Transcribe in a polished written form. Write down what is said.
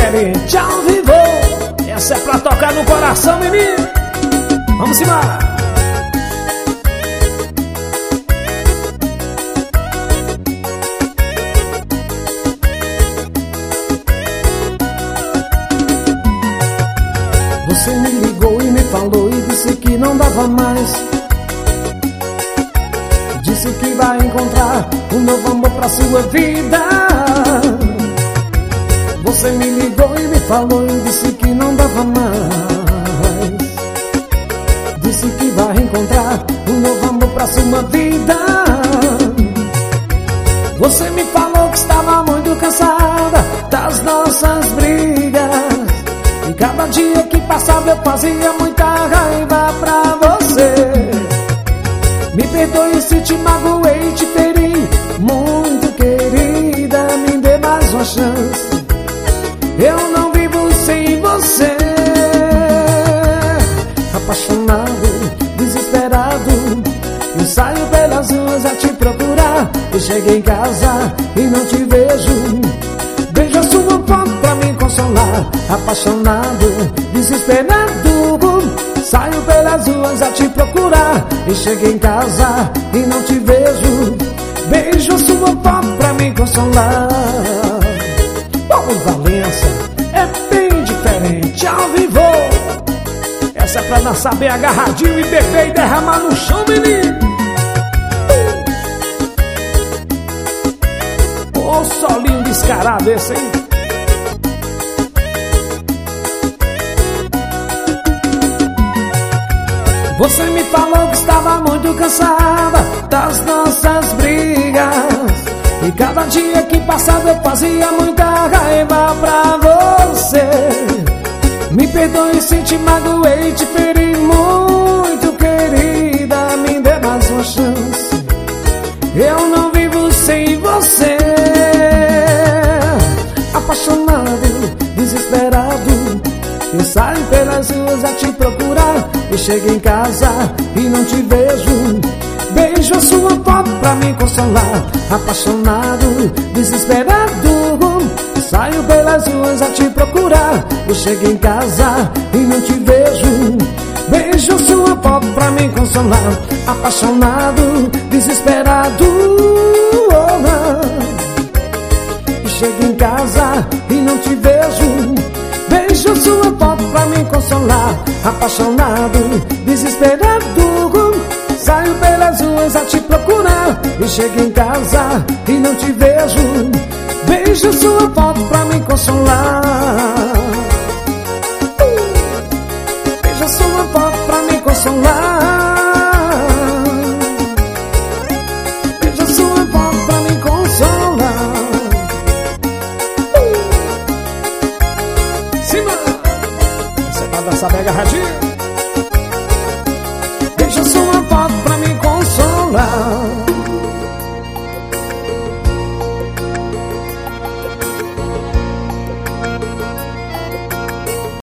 diferente ao vivo. Essa é pra tocar no coração, menino. Vamos embora. Você me ligou e me falou e disse que não dava mais. Disse que vai encontrar um novo amor pra sua vida. Você me ligou e me falou e disse que não dava mais. Disse que vai encontrar um novo amor pra sua vida. Você me falou que estava muito cansada das nossas brigas. E cada dia que passava eu fazia muita raiva pra você. Me perdoe se te magoei, te feri muito, querida. Me dê mais uma chance, eu não vivo sem você. Apaixonado, desesperado, eu saio pelas ruas a te procurar. Eu cheguei em casa e não te vejo. Vejo a sua foto pra me consolar. Apaixonado, desesperado, saio pelas ruas a te procurar. E cheguei em casa e não te vejo. Vejo a sua foto pra me consolar. Paulo Valença é bem diferente ao vivo. Essa é pra dançar bem agarradinho e beber e derramar no chão, menino. Ô solinho descarado esse, hein? Você me falou que estava muito cansada das nossas brigas. E cada dia que passava eu fazia muita raiva pra você. Me perdoe se te magoei, te feri muito, querida. Me dê mais uma chance, eu não vivo sem você. Apaixonado, desesperado, eu saio pelas ruas a te procurar. Eu chego em casa e não te vejo. Beijo a sua foto pra me consolar. Apaixonado, desesperado, saio pelas ruas a te procurar. Eu chego em casa e não te vejo. Beijo a sua foto pra me consolar. Apaixonado, desesperado, oh não. Eu chego em casa e não te vejo. Beijo a sua foto pra me consolar. Apaixonado, desesperado, saio pelas ruas a te procurar. Eu chego em casa e não te vejo. Beijo a sua foto pra me consolar.